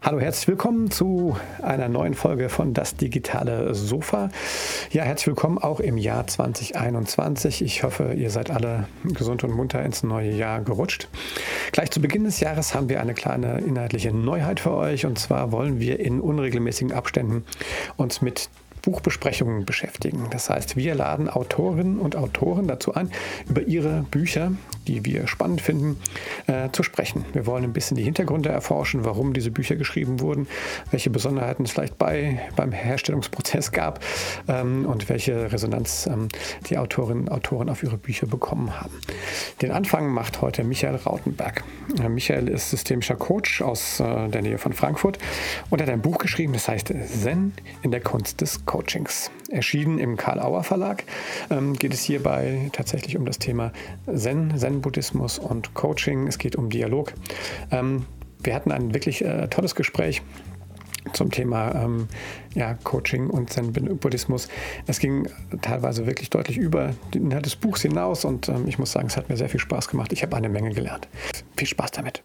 Hallo, herzlich willkommen zu einer neuen Folge von Das digitale Sofa. Ja, herzlich willkommen auch im Jahr 2021. Ich hoffe, ihr seid alle gesund und munter ins neue Jahr gerutscht. Gleich zu Beginn des Jahres haben wir eine kleine inhaltliche Neuheit für euch. Und zwar wollen wir in unregelmäßigen Abständen uns mit Buchbesprechungen beschäftigen. Das heißt, wir laden Autorinnen und Autoren dazu ein, über ihre Bücher, die wir spannend finden, zu sprechen. Wir wollen ein bisschen die Hintergründe erforschen, warum diese Bücher geschrieben wurden, welche Besonderheiten es vielleicht beim Herstellungsprozess gab und welche Resonanz die Autorinnen und Autoren auf ihre Bücher bekommen haben. Den Anfang macht heute Michael Rautenberg. Michael ist systemischer Coach aus der Nähe von Frankfurt und hat ein Buch geschrieben, das heißt Zen in der Kunst des Coachings. Erschienen im Karl-Auer Verlag geht es hierbei tatsächlich um das Thema Zen-Buddhismus und Coaching. Es geht um Dialog. Wir hatten ein wirklich tolles Gespräch zum Thema Coaching und Zen-Buddhismus. Es ging teilweise wirklich deutlich über den Inhalt des Buchs hinaus und ich muss sagen, es hat mir sehr viel Spaß gemacht. Ich habe eine Menge gelernt. Viel Spaß damit.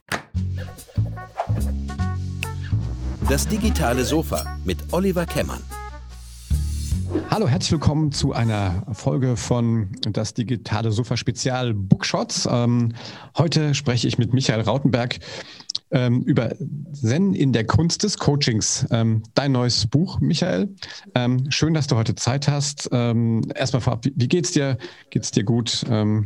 Das digitale Sofa mit Oliver Kemmern. Hallo, herzlich willkommen zu einer Folge von Das digitale Sofa Spezial Bookshots. Heute spreche ich mit Michael Rautenberg über Zen in der Kunst des Coachings. Dein neues Buch, Michael. Schön, dass du heute Zeit hast. Erstmal vorab, wie geht's dir? Geht's dir gut?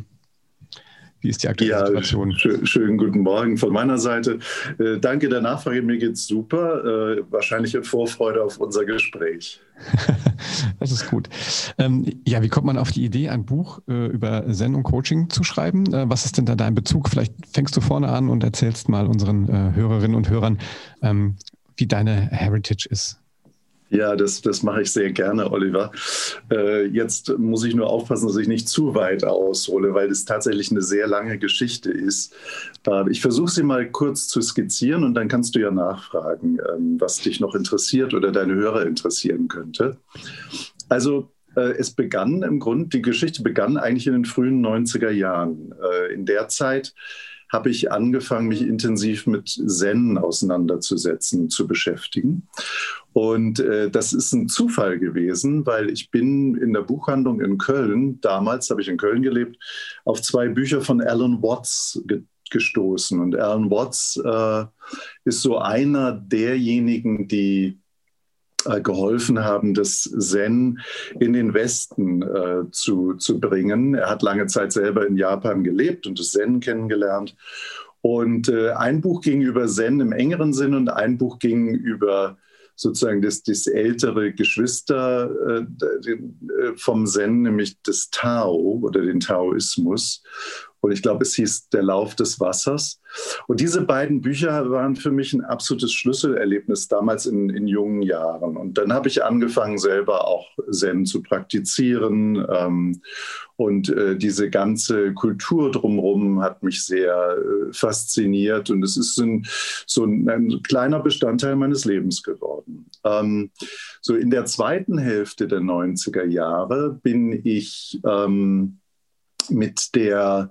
Wie ist die aktuelle Situation? Schönen guten Morgen von meiner Seite. Danke der Nachfrage, mir geht's super. Wahrscheinlich in Vorfreude auf unser Gespräch. Das ist gut. Wie kommt man auf die Idee, ein Buch über Zen und Coaching zu schreiben? Was ist denn da dein Bezug? Vielleicht fängst du vorne an und erzählst mal unseren Hörerinnen und Hörern, wie deine Heritage ist. Ja, das mache ich sehr gerne, Oliver. Jetzt muss ich nur aufpassen, dass ich nicht zu weit aushole, weil es tatsächlich eine sehr lange Geschichte ist. Ich versuche sie mal kurz zu skizzieren und dann kannst du ja nachfragen, was dich noch interessiert oder deine Hörer interessieren könnte. Also die Geschichte begann eigentlich in den frühen 90er Jahren. In der Zeit habe ich angefangen, mich intensiv mit Zen auseinanderzusetzen, zu beschäftigen. Und das ist ein Zufall gewesen, weil ich bin in der Buchhandlung in Köln, damals habe ich in Köln gelebt, auf 2 Bücher von Alan Watts gestoßen. Und Alan Watts ist so einer derjenigen, die geholfen haben, das Zen in den Westen zu bringen. Er hat lange Zeit selber in Japan gelebt und das Zen kennengelernt. Und ein Buch ging über Zen im engeren Sinn und ein Buch ging über sozusagen das ältere Geschwister vom Zen, nämlich das Tao oder den Taoismus. Und ich glaube, es hieß Der Lauf des Wassers. Und diese beiden Bücher waren für mich ein absolutes Schlüsselerlebnis damals in jungen Jahren. Und dann habe ich angefangen, selber auch Zen zu praktizieren. Und diese ganze Kultur drumherum hat mich sehr fasziniert. Und es ist so ein kleiner Bestandteil meines Lebens geworden. So in der zweiten Hälfte der 90er Jahre bin ich mit der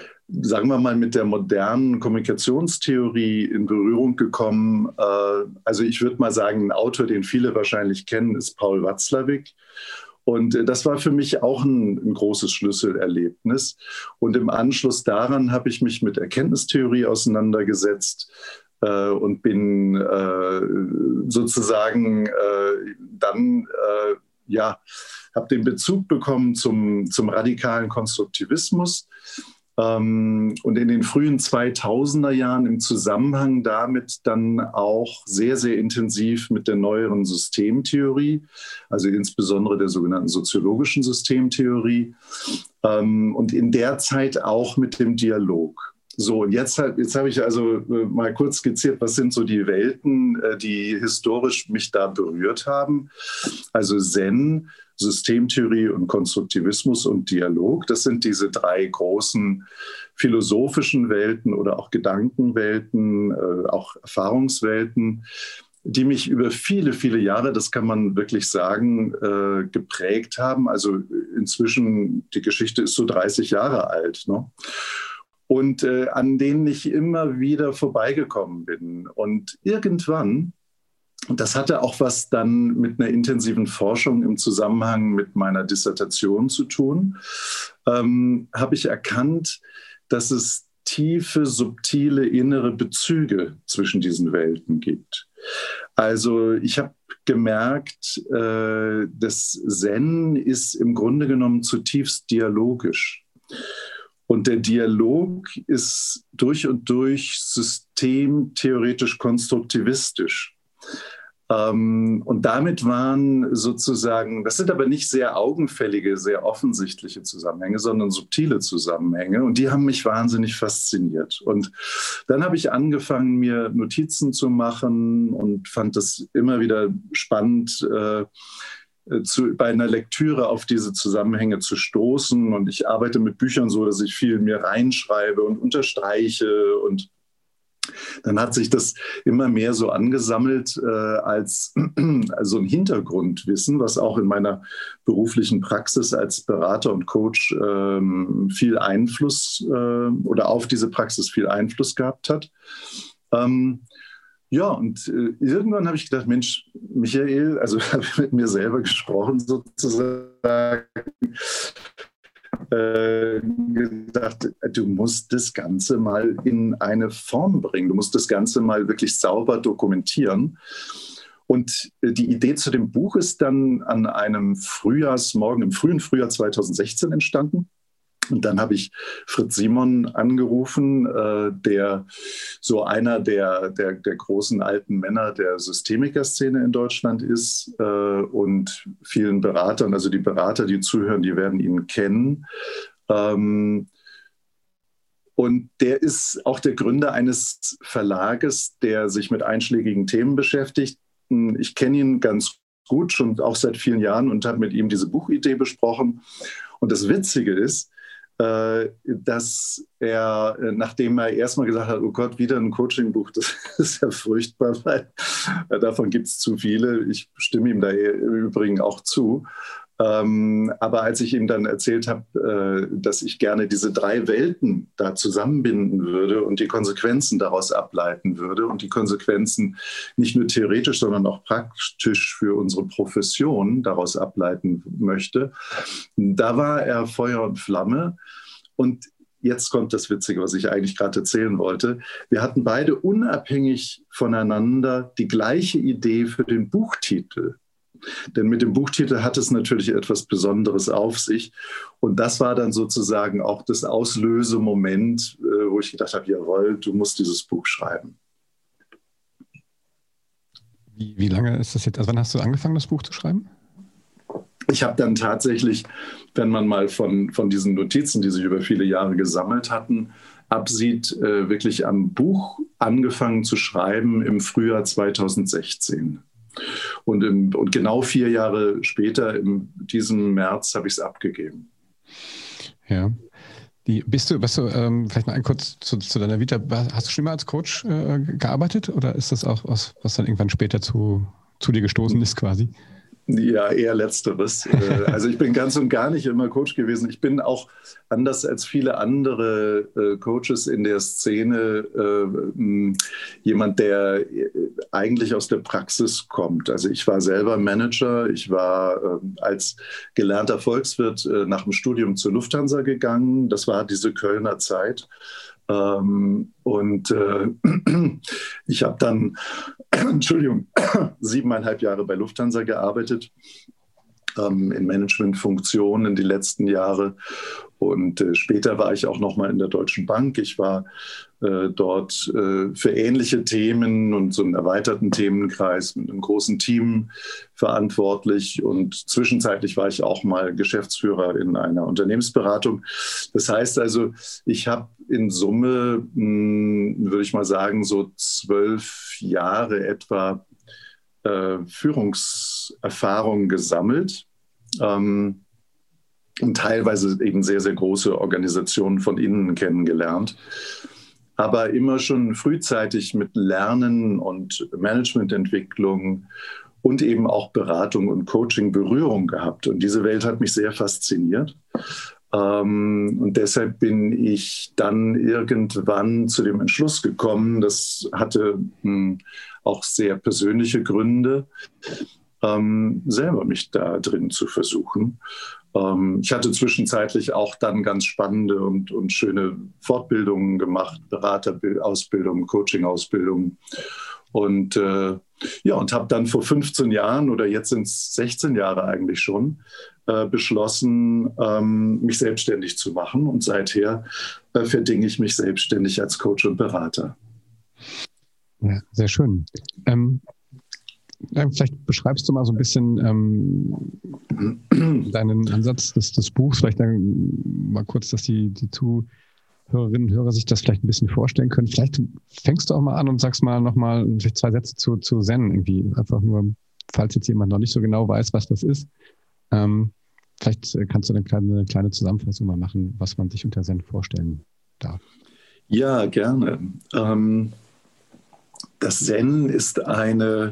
modernen Kommunikationstheorie in Berührung gekommen. Also ich würde mal sagen, ein Autor, den viele wahrscheinlich kennen, ist Paul Watzlawick. Und das war für mich auch ein großes Schlüsselerlebnis. Und im Anschluss daran habe ich mich mit Erkenntnistheorie auseinandergesetzt und bin habe den Bezug bekommen zum radikalen Konstruktivismus und in den frühen 2000er Jahren im Zusammenhang damit dann auch sehr, sehr intensiv mit der neueren Systemtheorie, also insbesondere der sogenannten soziologischen Systemtheorie und in der Zeit auch mit dem Dialog. So, und jetzt habe ich also mal kurz skizziert, was sind so die Welten, die historisch mich da berührt haben. Also Zen, Systemtheorie und Konstruktivismus und Dialog. Das sind diese 3 großen philosophischen Welten oder auch Gedankenwelten, auch Erfahrungswelten, die mich über viele, viele Jahre, das kann man wirklich sagen, geprägt haben. Also inzwischen, die Geschichte ist so 30 Jahre alt, ne? und an denen ich immer wieder vorbeigekommen bin. Und irgendwann, und das hatte auch was dann mit einer intensiven Forschung im Zusammenhang mit meiner Dissertation zu tun, habe ich erkannt, dass es tiefe, subtile innere Bezüge zwischen diesen Welten gibt. Also ich habe gemerkt, das Zen ist im Grunde genommen zutiefst dialogisch. Und der Dialog ist durch und durch systemtheoretisch konstruktivistisch. Und damit waren sozusagen, das sind aber nicht sehr augenfällige, sehr offensichtliche Zusammenhänge, sondern subtile Zusammenhänge. Und die haben mich wahnsinnig fasziniert. Und dann habe ich angefangen, mir Notizen zu machen und fand es immer wieder spannend, bei einer Lektüre auf diese Zusammenhänge zu stoßen. Und ich arbeite mit Büchern so, dass ich viel in mir reinschreibe und unterstreiche. Und dann hat sich das immer mehr so angesammelt als also ein Hintergrundwissen, was auch in meiner beruflichen Praxis als Berater und Coach viel Einfluss oder auf diese Praxis viel Einfluss gehabt hat. Ja, und irgendwann habe ich gedacht, Mensch, Michael, also habe ich mit mir selber gesprochen sozusagen, gedacht, du musst das Ganze mal in eine Form bringen. Du musst das Ganze mal wirklich sauber dokumentieren. Und die Idee zu dem Buch ist dann an einem Frühjahrsmorgen im frühen Frühjahr 2016 entstanden. Und dann habe ich Fritz Simon angerufen, der so einer der großen alten Männer der Systemiker-Szene in Deutschland ist und vielen Beratern, also die Berater, die zuhören, die werden ihn kennen. Und der ist auch der Gründer eines Verlages, der sich mit einschlägigen Themen beschäftigt. Ich kenne ihn ganz gut, schon auch seit vielen Jahren, und habe mit ihm diese Buchidee besprochen. Und das Witzige ist, dass er, nachdem er erstmal gesagt hat, oh Gott, wieder ein Coaching-Buch, das ist ja furchtbar, weil davon gibt es zu viele. Ich stimme ihm da im Übrigen auch zu. Aber als ich ihm dann erzählt habe, dass ich gerne diese 3 Welten da zusammenbinden würde und die Konsequenzen daraus ableiten würde und die Konsequenzen nicht nur theoretisch, sondern auch praktisch für unsere Profession daraus ableiten möchte, da war er Feuer und Flamme. Und jetzt kommt das Witzige, was ich eigentlich gerade erzählen wollte. Wir hatten beide unabhängig voneinander die gleiche Idee für den Buchtitel. Denn mit dem Buchtitel hat es natürlich etwas Besonderes auf sich. Und das war dann sozusagen auch das Auslösemoment, wo ich gedacht habe, jawohl, du musst dieses Buch schreiben. Wie lange ist das jetzt? Also wann hast du angefangen, das Buch zu schreiben? Ich habe dann tatsächlich, wenn man mal von diesen Notizen, die sich über viele Jahre gesammelt hatten, absieht, wirklich am Buch angefangen zu schreiben im Frühjahr 2016. Und genau 4 Jahre später, in diesem März, habe ich es abgegeben. Ja. Warst du vielleicht mal kurz zu deiner Vita, hast du schon mal als Coach gearbeitet oder ist das auch was dann irgendwann später zu dir gestoßen ist quasi? Ja, eher Letzteres. Also ich bin ganz und gar nicht immer Coach gewesen. Ich bin auch anders als viele andere Coaches in der Szene jemand, der eigentlich aus der Praxis kommt. Also ich war selber Manager. Ich war als gelernter Volkswirt nach dem Studium zur Lufthansa gegangen. Das war diese Kölner Zeit. Ich habe dann, 7,5 Jahre bei Lufthansa gearbeitet, in Managementfunktionen die letzten Jahre. Und später war ich auch noch mal in der Deutschen Bank. Ich war dort für ähnliche Themen und so einen erweiterten Themenkreis mit einem großen Team verantwortlich. Und zwischenzeitlich war ich auch mal Geschäftsführer in einer Unternehmensberatung. Das heißt also, ich habe in Summe, würde ich mal sagen, so 12 Jahre etwa Führungserfahrung gesammelt. Und teilweise eben sehr, sehr große Organisationen von innen kennengelernt. Aber immer schon frühzeitig mit Lernen und Managemententwicklung und eben auch Beratung und Coaching Berührung gehabt. Und diese Welt hat mich sehr fasziniert. Und deshalb bin ich dann irgendwann zu dem Entschluss gekommen, das hatte auch sehr persönliche Gründe, selber mich da drin zu versuchen. Ich hatte zwischenzeitlich auch dann ganz spannende und schöne Fortbildungen gemacht, Beraterausbildung, Coaching-Ausbildung. Und und habe dann vor 15 Jahren oder jetzt sind es 16 Jahre eigentlich schon, beschlossen, mich selbstständig zu machen. Und seither verdinge ich mich selbstständig als Coach und Berater. Ja, sehr schön. Vielleicht beschreibst du mal so ein bisschen deinen Ansatz des Buchs. Vielleicht mal kurz, dass die Zuhörerinnen und Hörer sich das vielleicht ein bisschen vorstellen können. Vielleicht fängst du auch mal an und sagst mal nochmal 2 Sätze zu Zen irgendwie. Einfach nur, falls jetzt jemand noch nicht so genau weiß, was das ist. Vielleicht kannst du eine kleine Zusammenfassung mal machen, was man sich unter Zen vorstellen darf. Ja, gerne. Das Zen ist eine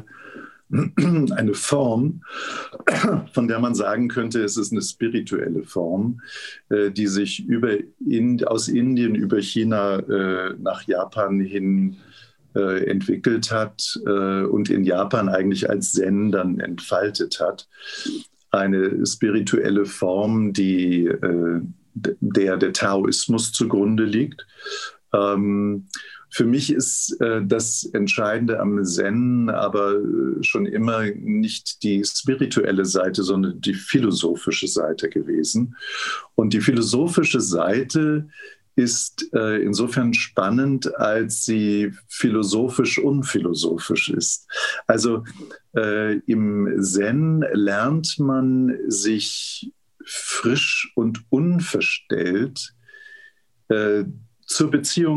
Form, von der man sagen könnte, es ist eine spirituelle Form, die sich aus Indien über China nach Japan hin entwickelt hat und in Japan eigentlich als Zen dann entfaltet hat. Eine spirituelle Form, die der Taoismus zugrunde liegt. Für mich ist das Entscheidende am Zen aber schon immer nicht die spirituelle Seite, sondern die philosophische Seite gewesen. Und die philosophische Seite ist insofern spannend, als sie philosophisch-unphilosophisch ist. Also im Zen lernt man sich frisch und unverstellt zur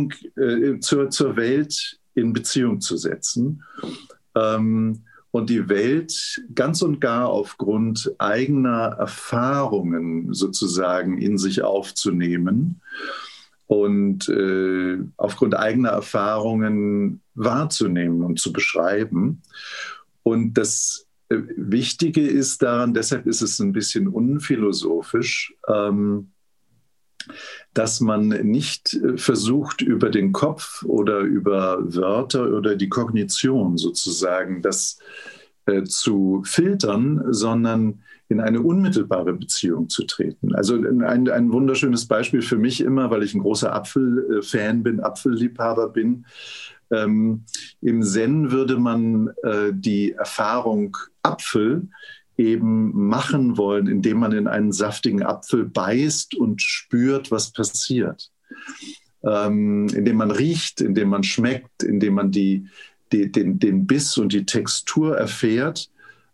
Welt in Beziehung zu setzen und die Welt ganz und gar aufgrund eigener Erfahrungen sozusagen in sich aufzunehmen und aufgrund eigener Erfahrungen wahrzunehmen und zu beschreiben. Und das Wichtige ist daran, deshalb ist es ein bisschen unphilosophisch, dass man nicht versucht, über den Kopf oder über Wörter oder die Kognition sozusagen das zu filtern, sondern in eine unmittelbare Beziehung zu treten. Also ein wunderschönes Beispiel für mich immer, weil ich ein großer Apfelfan bin, Apfelliebhaber bin. Im Zen würde man die Erfahrung Apfel eben machen wollen, indem man in einen saftigen Apfel beißt und spürt, was passiert. Indem man riecht, indem man schmeckt, indem man den Biss und die Textur erfährt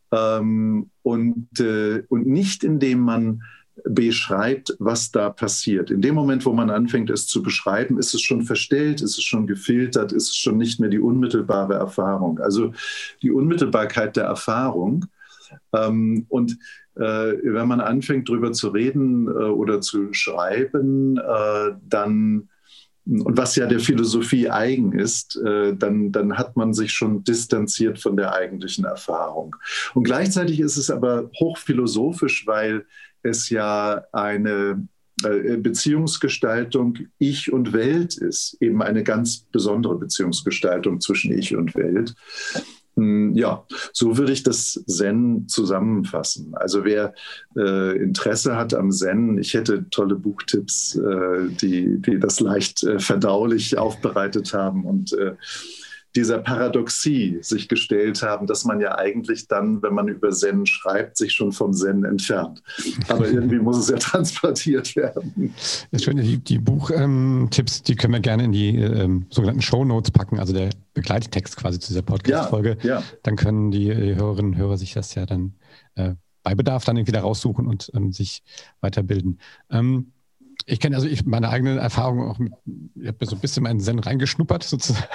und nicht indem man beschreibt, was da passiert. In dem Moment, wo man anfängt, es zu beschreiben, ist es schon verstellt, ist es schon gefiltert, ist es schon nicht mehr die unmittelbare Erfahrung. Also die Unmittelbarkeit der Erfahrung. Und wenn man anfängt, darüber zu reden oder zu schreiben, dann, und was ja der Philosophie eigen ist, dann hat man sich schon distanziert von der eigentlichen Erfahrung. Und gleichzeitig ist es aber hochphilosophisch, weil es ja eine Beziehungsgestaltung Ich und Welt ist, eben eine ganz besondere Beziehungsgestaltung zwischen Ich und Welt. Ja, so würde ich das Zen zusammenfassen. Also wer Interesse hat am Zen, ich hätte tolle Buchtipps, die das leicht verdaulich aufbereitet haben und dieser Paradoxie sich gestellt haben, dass man ja eigentlich dann, wenn man über Zen schreibt, sich schon vom Zen entfernt. Aber irgendwie muss es ja transportiert werden. Das Schöne, die Buchtipps, die können wir gerne in die sogenannten Shownotes packen, also der Begleittext quasi zu dieser Podcast-Folge. Ja. Dann können die Hörerinnen und Hörer sich das ja dann bei Bedarf dann irgendwie da raussuchen und sich weiterbilden. Ich kenne meine eigene Erfahrung auch ich habe so ein bisschen mal in Zen reingeschnuppert sozusagen.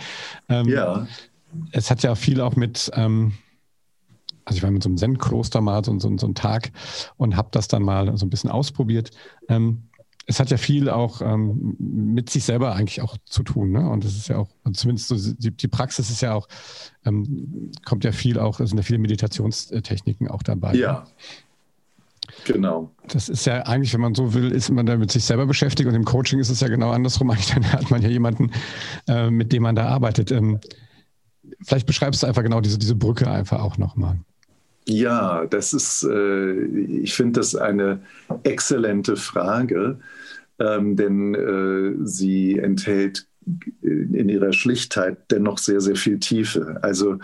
Es hat ja viel auch mit, also ich war mit so einem Zen-Kloster mal so einen Tag und habe das dann mal so ein bisschen ausprobiert. Es hat ja viel auch mit sich selber eigentlich auch zu tun, ne? Und es ist ja auch, zumindest so die Praxis ist ja auch, kommt ja viel auch, es sind ja viele Meditationstechniken auch dabei. Ja. Genau. Das ist ja eigentlich, wenn man so will, ist man da mit sich selber beschäftigt und im Coaching ist es ja genau andersrum. Eigentlich dann hat man ja jemanden, mit dem man da arbeitet. Vielleicht beschreibst du einfach genau diese Brücke einfach auch nochmal. Ja, das ist, ich finde das eine exzellente Frage, denn sie enthält in ihrer Schlichtheit dennoch sehr, sehr viel Tiefe. Also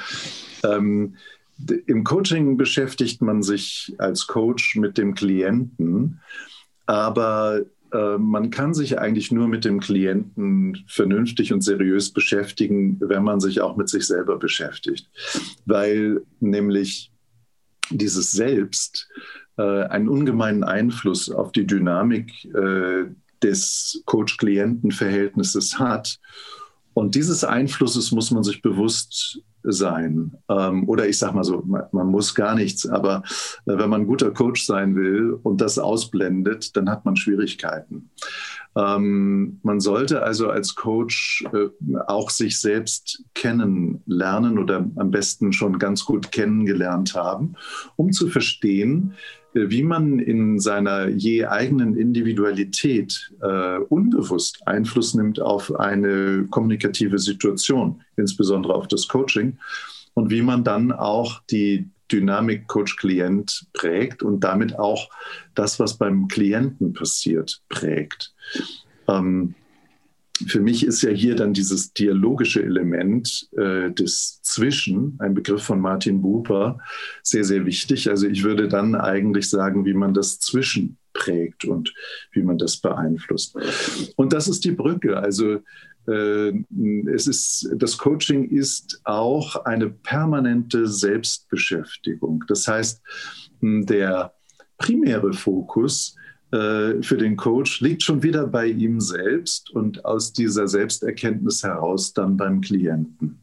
im Coaching beschäftigt man sich als Coach mit dem Klienten, aber man kann sich eigentlich nur mit dem Klienten vernünftig und seriös beschäftigen, wenn man sich auch mit sich selber beschäftigt, weil nämlich dieses Selbst einen ungemeinen Einfluss auf die Dynamik des Coach-Klienten-Verhältnisses hat. Und dieses Einflusses muss man sich bewusst sein. Oder ich sage mal so, man muss gar nichts, aber wenn man ein guter Coach sein will und das ausblendet, dann hat man Schwierigkeiten. Man sollte also als Coach auch sich selbst kennenlernen oder am besten schon ganz gut kennengelernt haben, um zu verstehen, wie man in seiner je eigenen Individualität unbewusst Einfluss nimmt auf eine kommunikative Situation, insbesondere auf das Coaching, und wie man dann auch die Dynamik Coach-Klient prägt und damit auch das, was beim Klienten passiert, prägt. Für mich ist ja hier dann dieses dialogische Element des Zwischen, ein Begriff von Martin Buber, sehr, sehr wichtig. Also ich würde dann eigentlich sagen, wie man das Zwischen prägt und wie man das beeinflusst. Und das ist die Brücke. Also das Coaching ist auch eine permanente Selbstbeschäftigung. Das heißt, der primäre Fokus für den Coach liegt schon wieder bei ihm selbst und aus dieser Selbsterkenntnis heraus dann beim Klienten.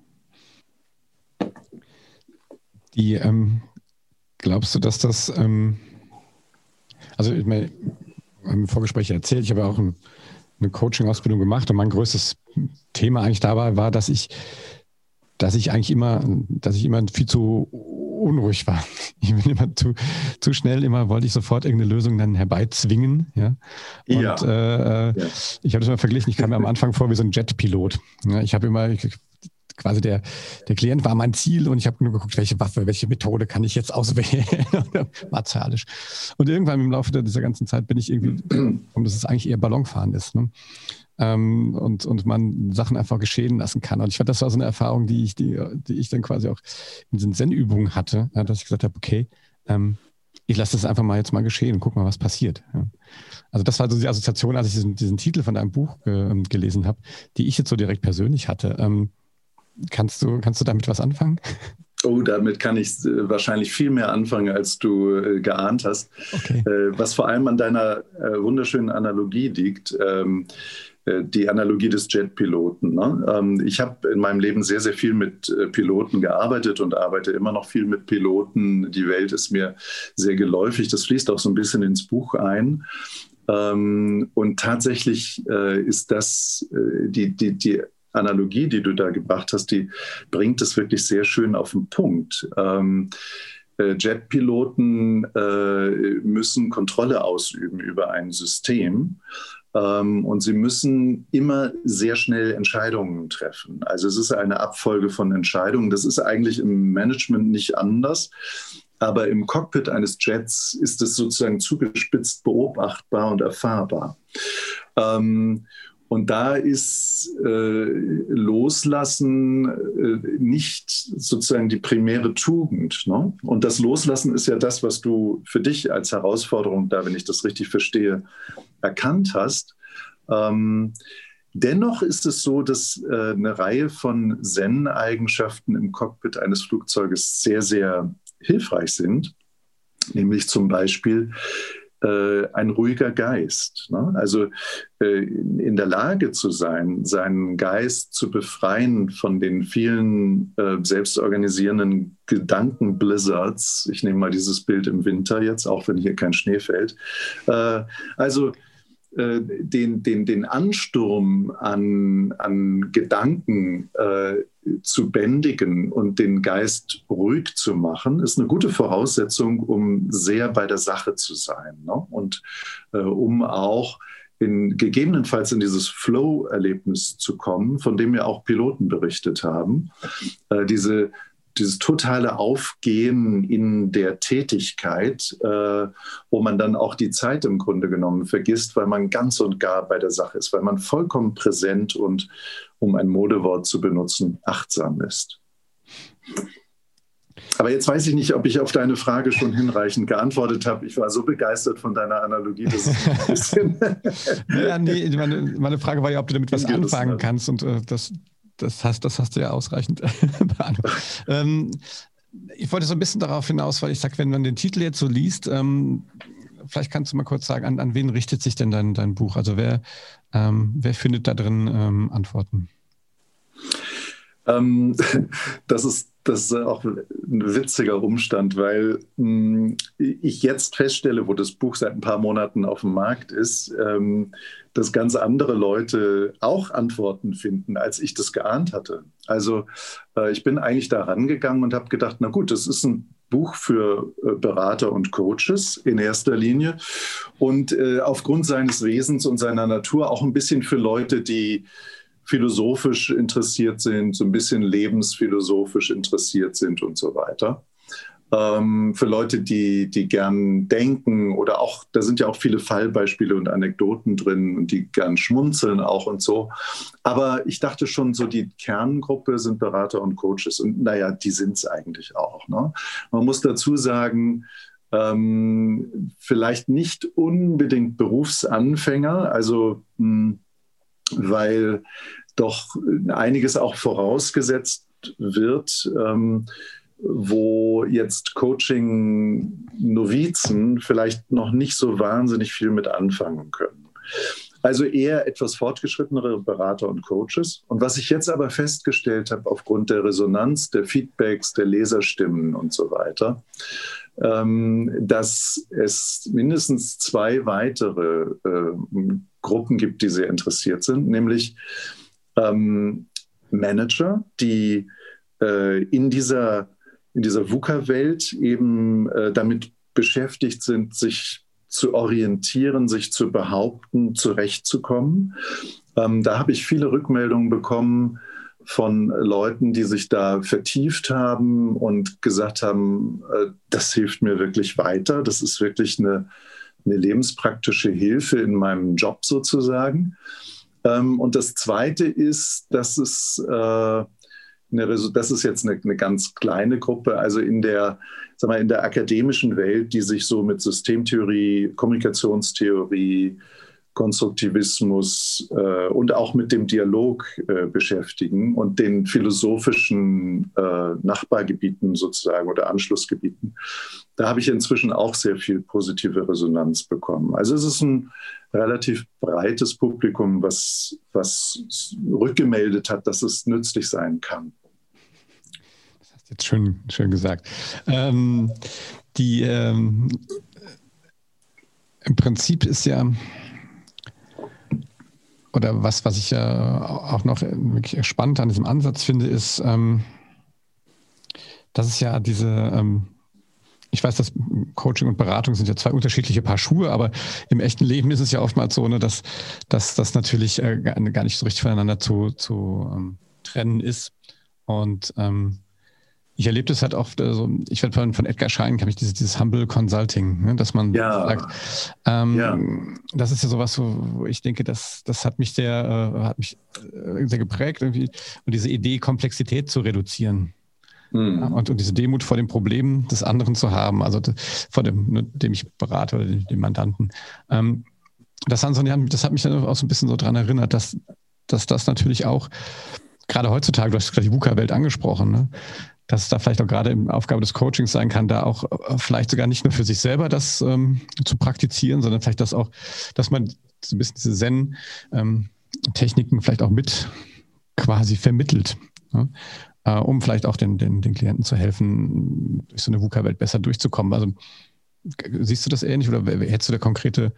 Glaubst du, dass das, also ich meine, im Vorgespräch erzählt, ich habe ja auch eine Coaching-Ausbildung gemacht und mein größtes Thema eigentlich dabei war, dass ich eigentlich immer viel zu unruhig war. Ich bin immer zu schnell, wollte ich sofort irgendeine Lösung dann herbeizwingen. Ja? Und ich habe das mal verglichen, ich kam mir am Anfang vor wie so ein Jetpilot. Ja, ich habe immer quasi der Klient war mein Ziel und ich habe nur geguckt, welche Methode kann ich jetzt auswählen, martialisch. Und irgendwann im Laufe dieser ganzen Zeit bin ich irgendwie, dass es eigentlich eher Ballonfahren ist. Ne? Und man Sachen einfach geschehen lassen kann. Und ich fand, das war so eine Erfahrung, die ich dann quasi auch in diesen Zen-Übungen hatte, dass ich gesagt habe, okay, ich lasse das einfach mal jetzt mal geschehen und guck mal, was passiert. Ja. Also das war so die Assoziation, als ich diesen Titel von deinem Buch gelesen habe, die ich jetzt so direkt persönlich hatte. Kannst du damit was anfangen? Oh, damit kann ich wahrscheinlich viel mehr anfangen, als du geahnt hast. Okay. Was vor allem an deiner wunderschönen Analogie liegt, die Analogie des Jetpiloten. Ne? Ich habe in meinem Leben sehr, sehr viel mit Piloten gearbeitet und arbeite immer noch viel mit Piloten. Die Welt ist mir sehr geläufig. Das fließt auch so ein bisschen ins Buch ein. Und tatsächlich ist das die Analogie, die du da gebracht hast, die bringt es wirklich sehr schön auf den Punkt. Jetpiloten müssen Kontrolle ausüben über ein System und sie müssen immer sehr schnell Entscheidungen treffen. Also es ist eine Abfolge von Entscheidungen. Das ist eigentlich im Management nicht anders. Aber im Cockpit eines Jets ist es sozusagen zugespitzt beobachtbar und erfahrbar. Und da ist Loslassen nicht sozusagen die primäre Tugend. Ne? Und das Loslassen ist ja das, was du für dich als Herausforderung da, wenn ich das richtig verstehe, erkannt hast. Dennoch ist es so, dass eine Reihe von Zen-Eigenschaften im Cockpit eines Flugzeuges sehr, sehr hilfreich sind. Nämlich zum Beispiel ein ruhiger Geist. Ne? Also in der Lage zu sein, seinen Geist zu befreien von den vielen selbstorganisierenden Gedankenblizzards. Ich nehme mal dieses Bild im Winter jetzt, auch wenn hier kein Schnee fällt. Also den Ansturm an Gedanken zu bändigen und den Geist ruhig zu machen, ist eine gute Voraussetzung, um sehr bei der Sache zu sein, ne? Und um auch gegebenenfalls in dieses Flow-Erlebnis zu kommen, von dem ja auch Piloten berichtet haben. Dieses totale Aufgehen in der Tätigkeit, wo man dann auch die Zeit im Grunde genommen vergisst, weil man ganz und gar bei der Sache ist, weil man vollkommen präsent und, um ein Modewort zu benutzen, achtsam ist. Aber jetzt weiß ich nicht, ob ich auf deine Frage schon hinreichend geantwortet habe. Ich war so begeistert von deiner Analogie, dass es ein bisschen... Ja, nee, meine Frage war ja, ob du damit was anfangen kannst, und das hast du ja ausreichend beantwortet. Ich wollte so ein bisschen darauf hinaus, weil ich sage, wenn man den Titel jetzt so liest, vielleicht kannst du mal kurz sagen, an wen richtet sich denn dein Buch? Also wer findet da drin Antworten? Das ist auch ein witziger Umstand, weil ich jetzt feststelle, wo das Buch seit ein paar Monaten auf dem Markt ist, dass ganz andere Leute auch Antworten finden, als ich das geahnt hatte. Also ich bin eigentlich da rangegangen und habe gedacht, na gut, das ist ein Buch für Berater und Coaches in erster Linie und aufgrund seines Wesens und seiner Natur auch ein bisschen für Leute, die philosophisch interessiert sind, so ein bisschen lebensphilosophisch interessiert sind und so weiter. Für Leute, die gern denken oder auch, da sind ja auch viele Fallbeispiele und Anekdoten drin und die gern schmunzeln auch und so. Aber ich dachte schon, so die Kerngruppe sind Berater und Coaches und naja, die sind es eigentlich auch, ne? Man muss dazu sagen, vielleicht nicht unbedingt Berufsanfänger, also weil doch einiges auch vorausgesetzt wird, wo jetzt Coaching-Novizen vielleicht noch nicht so wahnsinnig viel mit anfangen können. Also eher etwas fortgeschrittenere Berater und Coaches. Und was ich jetzt aber festgestellt habe, aufgrund der Resonanz, der Feedbacks, der Leserstimmen und so weiter, dass es mindestens 2 weitere Gruppen gibt, die sehr interessiert sind, nämlich Manager, die in dieser VUCA-Welt eben damit beschäftigt sind, sich zu orientieren, sich zu behaupten, zurechtzukommen. Da habe ich viele Rückmeldungen bekommen von Leuten, die sich da vertieft haben und gesagt haben, das hilft mir wirklich weiter. Das ist wirklich eine lebenspraktische Hilfe in meinem Job sozusagen. Und das Zweite ist, dass es das ist jetzt eine ganz kleine Gruppe, also in der akademischen Welt, die sich so mit Systemtheorie, Kommunikationstheorie, Konstruktivismus und auch mit dem Dialog beschäftigen und den philosophischen Nachbargebieten sozusagen oder Anschlussgebieten. Da habe ich inzwischen auch sehr viel positive Resonanz bekommen. Also es ist ein relativ breites Publikum, was rückgemeldet hat, dass es nützlich sein kann. Das hast du jetzt schön gesagt. Im Prinzip ist ja, oder was ich ja auch noch wirklich spannend an diesem Ansatz finde, ist, dass es ja ich weiß, dass Coaching und Beratung sind ja 2 unterschiedliche Paar Schuhe, aber im echten Leben ist es ja oftmals so, ne, dass das natürlich gar nicht so richtig voneinander zu trennen ist. Und ich erlebe das halt oft, ich werde von Edgar Schein, kann ich dieses Humble Consulting, ne, dass man sagt, das ist ja sowas, wo ich denke, das hat mich sehr geprägt irgendwie, und diese Idee, Komplexität zu reduzieren. Und diese Demut vor dem Problem des anderen zu haben, also vor dem ich berate oder dem Mandanten. Das hat mich dann auch so ein bisschen so dran erinnert, dass das natürlich auch, gerade heutzutage, du hast gerade die VUCA-Welt angesprochen, ne, dass es da vielleicht auch gerade in Aufgabe des Coachings sein kann, da auch vielleicht sogar nicht nur für sich selber das zu praktizieren, sondern vielleicht das auch, dass man so ein bisschen diese Zen-Techniken vielleicht auch mit quasi vermittelt, ne? Um vielleicht auch den Klienten zu helfen, durch so eine VUCA-Welt besser durchzukommen. Also siehst du das ähnlich oder hättest du da konkrete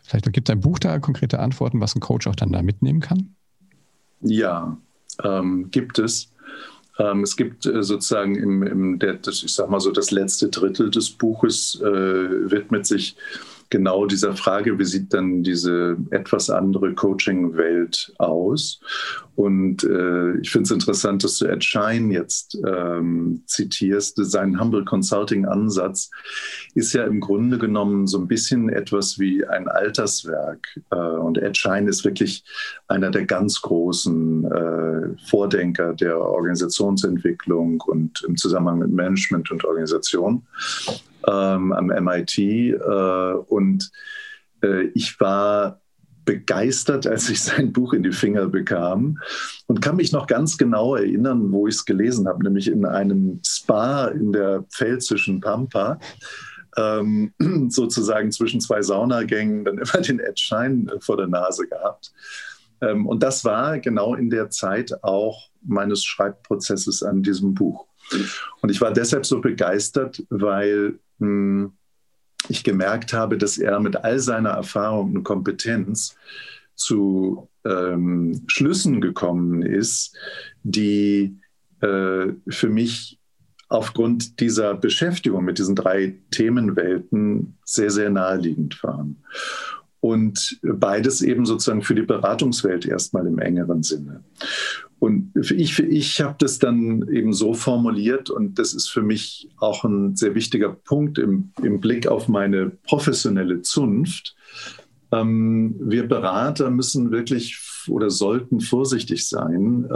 Vielleicht gibt es ein Buch da, konkrete Antworten, was ein Coach auch dann da mitnehmen kann? Ja, gibt es. Es gibt sozusagen ich sag mal so, das letzte Drittel des Buches widmet sich genau dieser Frage, wie sieht dann diese etwas andere Coaching-Welt aus? Und ich finde es interessant, dass du Ed Schein jetzt zitierst. Sein Humble Consulting-Ansatz ist ja im Grunde genommen so ein bisschen etwas wie ein Alterswerk. Und Ed Schein ist wirklich einer der ganz großen Vordenker der Organisationsentwicklung und im Zusammenhang mit Management und Organisation am MIT. Und ich war begeistert, als ich sein Buch in die Finger bekam und kann mich noch ganz genau erinnern, wo ich es gelesen habe, nämlich in einem Spa in der pfälzischen Pampa, sozusagen zwischen zwei Saunagängen, dann immer den Ed Schein vor der Nase gehabt. Und das war genau in der Zeit auch meines Schreibprozesses an diesem Buch. Und ich war deshalb so begeistert, weil ich gemerkt habe, dass er mit all seiner Erfahrung und Kompetenz zu Schlüssen gekommen ist, die für mich aufgrund dieser Beschäftigung mit diesen 3 Themenwelten sehr, sehr naheliegend waren. Und beides eben sozusagen für die Beratungswelt erstmal im engeren Sinne. Und ich habe das dann eben so formuliert, und das ist für mich auch ein sehr wichtiger Punkt im Blick auf meine professionelle Zunft. Wir Berater müssen wirklich oder sollten vorsichtig sein,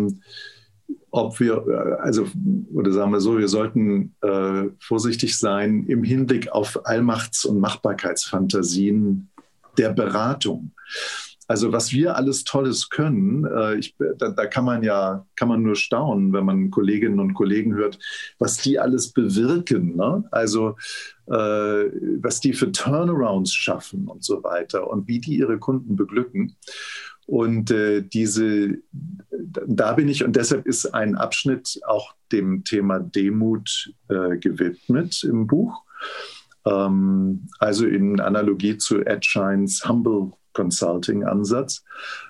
wir sollten vorsichtig sein im Hinblick auf Allmachts- und Machbarkeitsfantasien der Beratung. Also was wir alles Tolles können, da kann man nur staunen, wenn man Kolleginnen und Kollegen hört, was die alles bewirken, ne? Also was die für Turnarounds schaffen und so weiter und wie die ihre Kunden beglücken. Und da bin ich, und deshalb ist ein Abschnitt auch dem Thema Demut gewidmet im Buch. Also in Analogie zu Ed Scheins Humble Consulting-Ansatz,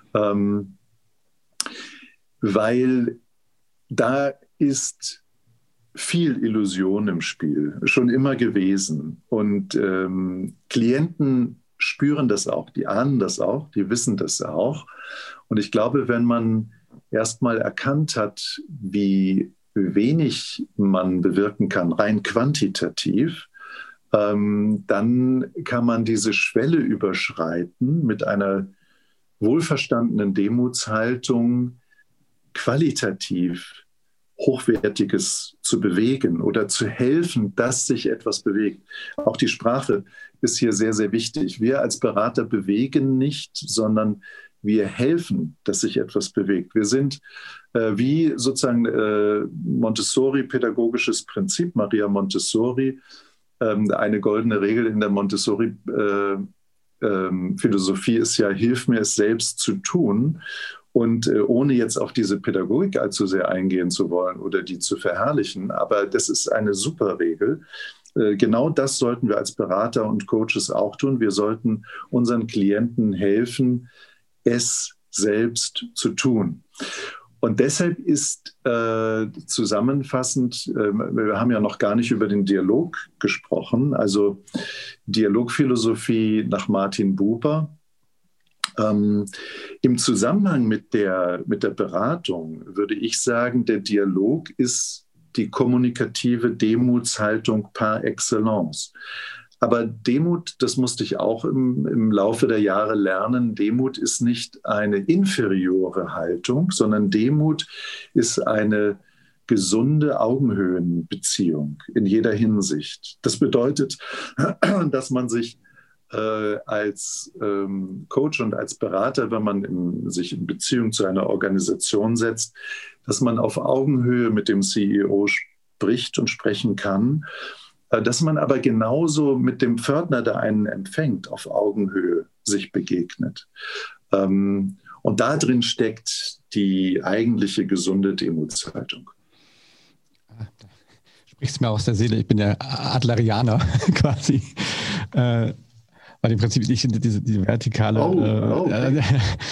weil da ist viel Illusion im Spiel, schon immer gewesen. Und Klienten spüren das auch, die ahnen das auch, die wissen das auch. Und ich glaube, wenn man erstmal erkannt hat, wie wenig man bewirken kann, rein quantitativ, dann kann man diese Schwelle überschreiten mit einer wohlverstandenen Demutshaltung, qualitativ Hochwertiges zu bewegen oder zu helfen, dass sich etwas bewegt. Auch die Sprache ist hier sehr, sehr wichtig. Wir als Berater bewegen nicht, sondern wir helfen, dass sich etwas bewegt. Wir sind wie sozusagen Montessori, pädagogisches Prinzip, Maria Montessori, eine goldene Regel in der Montessori-Philosophie ist ja, hilf mir es selbst zu tun. Und ohne jetzt auf diese Pädagogik allzu sehr eingehen zu wollen oder die zu verherrlichen, aber das ist eine super Regel. Genau das sollten wir als Berater und Coaches auch tun. Wir sollten unseren Klienten helfen, es selbst zu tun. Und deshalb ist zusammenfassend, wir haben ja noch gar nicht über den Dialog gesprochen, also Dialogphilosophie nach Martin Buber. Im Zusammenhang mit der Beratung würde ich sagen, der Dialog ist die kommunikative Demutshaltung par excellence. Aber Demut, das musste ich auch im Laufe der Jahre lernen, Demut ist nicht eine inferiore Haltung, sondern Demut ist eine gesunde Augenhöhenbeziehung in jeder Hinsicht. Das bedeutet, dass man sich als Coach und als Berater, wenn man sich in Beziehung zu einer Organisation setzt, dass man auf Augenhöhe mit dem CEO spricht und sprechen kann, dass man aber genauso mit dem Pförtner, der einen empfängt, auf Augenhöhe sich begegnet. Und da drin steckt die eigentliche gesunde Demutshaltung. Da sprichst du mir aus der Seele. Ich bin ja Adlerianer quasi. Weil im Prinzip ich finde diese vertikale okay.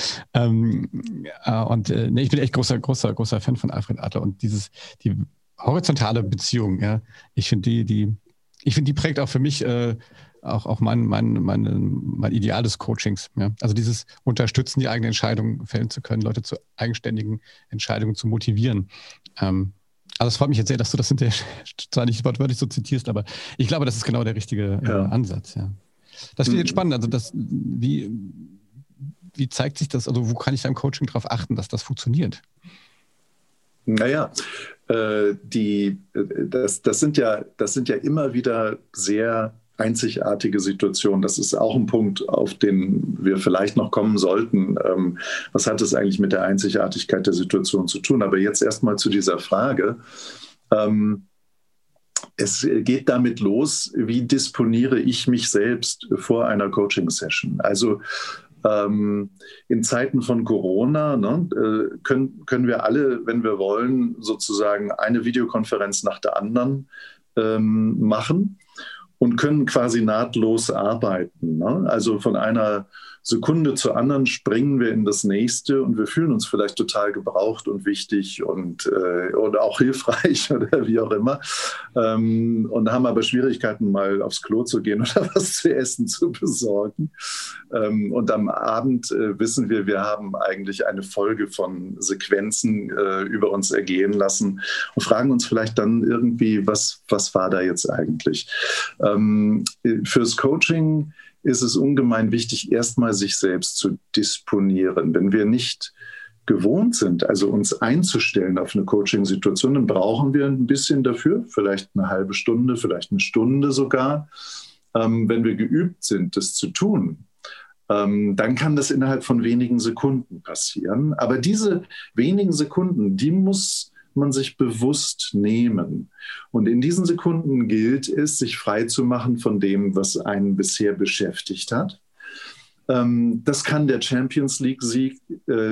Ich bin echt großer Fan von Alfred Adler und die horizontale Beziehung, ja, ich finde die prägt auch für mich auch mein Ideal des Coachings. Ja. Also dieses Unterstützen, die eigene Entscheidung fällen zu können, Leute zu eigenständigen Entscheidungen zu motivieren. Also es freut mich jetzt sehr, dass du das hinterher zwar nicht wortwörtlich so zitierst, aber ich glaube, das ist genau der richtige Ansatz. Ja. Das finde ich jetzt spannend. Also wie zeigt sich das, also wo kann ich da im Coaching darauf achten, dass das funktioniert? Naja, das sind ja immer wieder sehr einzigartige Situationen. Das ist auch ein Punkt, auf den wir vielleicht noch kommen sollten. Was hat es eigentlich mit der Einzigartigkeit der Situation zu tun? Aber jetzt erstmal zu dieser Frage. Es geht damit los, wie disponiere ich mich selbst vor einer Coaching-Session? Also in Zeiten von Corona können wir alle, wenn wir wollen, sozusagen eine Videokonferenz nach der anderen machen und können quasi nahtlos arbeiten. Ne? Also von einer Sekunde zur anderen springen wir in das nächste und wir fühlen uns vielleicht total gebraucht und wichtig und oder auch hilfreich oder wie auch immer und haben aber Schwierigkeiten, mal aufs Klo zu gehen oder was zu essen zu besorgen. Und am Abend wissen wir haben eigentlich eine Folge von Sequenzen über uns ergehen lassen und fragen uns vielleicht dann irgendwie, was war da jetzt eigentlich? Fürs Coaching ist es ungemein wichtig, erstmal sich selbst zu disponieren. Wenn wir nicht gewohnt sind, also uns einzustellen auf eine Coaching-Situation, dann brauchen wir ein bisschen dafür, vielleicht eine halbe Stunde, vielleicht eine Stunde sogar. Wenn wir geübt sind, das zu tun, dann kann das innerhalb von wenigen Sekunden passieren. Aber diese wenigen Sekunden, die muss man sich bewusst nehmen. Und in diesen Sekunden gilt es, sich frei zu machen von dem, was einen bisher beschäftigt hat. Das kann der Champions League-Sieg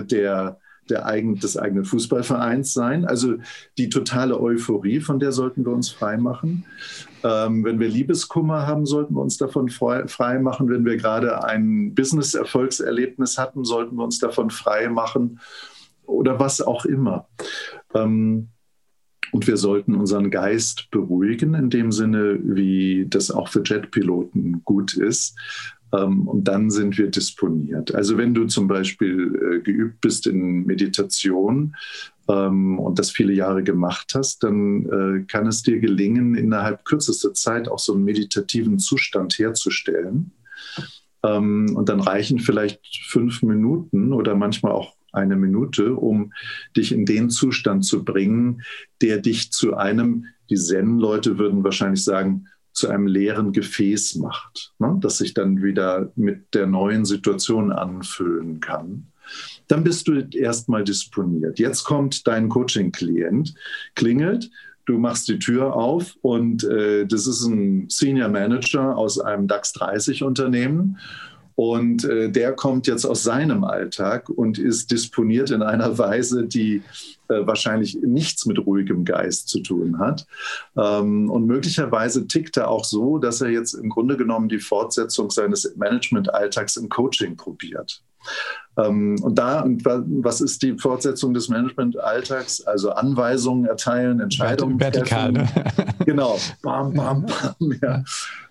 des eigenen Fußballvereins sein. Also die totale Euphorie, von der sollten wir uns frei machen. Wenn wir Liebeskummer haben, sollten wir uns davon frei machen. Wenn wir gerade ein Business-Erfolgserlebnis hatten, sollten wir uns davon frei machen. Oder was auch immer. Und wir sollten unseren Geist beruhigen, in dem Sinne, wie das auch für Jetpiloten gut ist. Und dann sind wir disponiert. Also wenn du zum Beispiel geübt bist in Meditation und das viele Jahre gemacht hast, dann kann es dir gelingen, innerhalb kürzester Zeit auch so einen meditativen Zustand herzustellen. Und dann reichen vielleicht 5 Minuten oder manchmal auch 1 Minute, um dich in den Zustand zu bringen, der dich zu einem, die Zen-Leute würden wahrscheinlich sagen, zu einem leeren Gefäß macht, ne? Das sich dann wieder mit der neuen Situation anfüllen kann. Dann bist du erstmal disponiert. Jetzt kommt dein Coaching-Klient, klingelt, du machst die Tür auf und das ist ein Senior Manager aus einem DAX 30 Unternehmen. Und der kommt jetzt aus seinem Alltag und ist disponiert in einer Weise, die wahrscheinlich nichts mit ruhigem Geist zu tun hat. Und möglicherweise tickt er auch so, dass er jetzt im Grunde genommen die Fortsetzung seines Management-Alltags im Coaching probiert. Und was ist die Fortsetzung des Management-Alltags? Also Anweisungen erteilen, Entscheidungen vertikal, treffen. Ne? Genau, bam, bam, bam. Ja.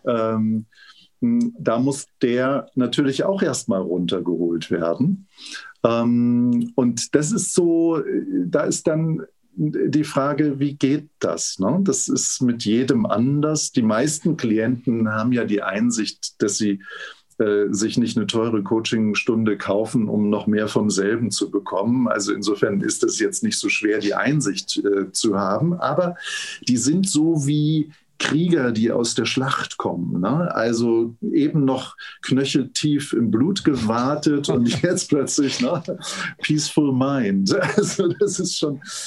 Da muss der natürlich auch erstmal runtergeholt werden. Und das ist so, da ist dann die Frage, wie geht das? Ne? Das ist mit jedem anders. Die meisten Klienten haben ja die Einsicht, dass sie sich nicht eine teure Coachingstunde kaufen, um noch mehr vom selben zu bekommen. Also insofern ist es jetzt nicht so schwer, die Einsicht zu haben. Aber die sind so wie Krieger, die aus der Schlacht kommen, ne? Also eben noch knöcheltief im Blut gewartet und jetzt plötzlich peaceful mind. Also das ist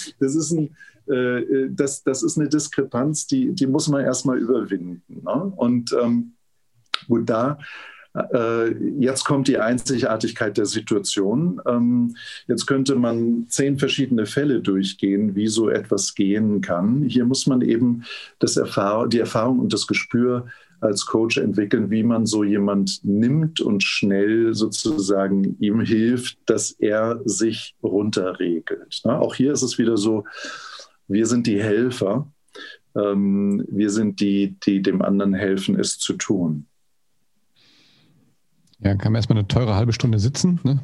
eine Diskrepanz, die muss man erstmal überwinden. Ne? Und gut, jetzt kommt die Einzigartigkeit der Situation. Jetzt könnte man 10 verschiedene Fälle durchgehen, wie so etwas gehen kann. Hier muss man eben die Erfahrung und das Gespür als Coach entwickeln, wie man so jemand nimmt und schnell sozusagen ihm hilft, dass er sich runterregelt. Auch hier ist es wieder so, wir sind die Helfer, wir sind die, die dem anderen helfen, es zu tun. Ja, kann man erstmal eine teure halbe Stunde sitzen, ne?